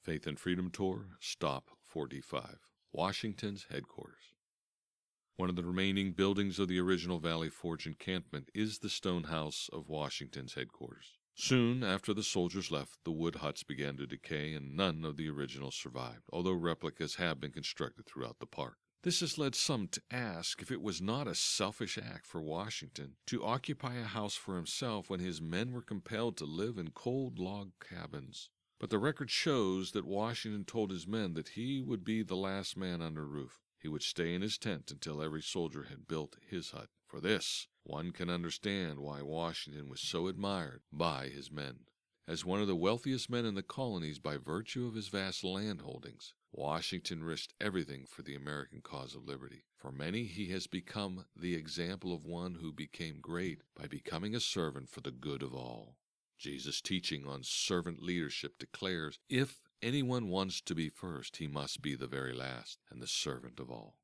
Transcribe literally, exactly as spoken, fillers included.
Faith and Freedom Tour, Stop forty-five, Washington's headquarters. One of the remaining buildings of the original Valley Forge encampment is the stone house of Washington's headquarters. Soon after the soldiers left, the wood huts began to decay, and none of the originals survived, although replicas have been constructed throughout the park. This has led some to ask if it was not a selfish act for Washington to occupy a house for himself when his men were compelled to live in cold log cabins. But the record shows that Washington told his men that he would be the last man under a roof. He would stay in his tent until every soldier had built his hut. For this, one can understand why Washington was so admired by his men. As one of the wealthiest men in the colonies by virtue of his vast land holdings, Washington risked everything for the American cause of liberty. For many, he has become the example of one who became great by becoming a servant for the good of all. Jesus' teaching on servant leadership declares, if anyone wants to be first, he must be the very last and the servant of all.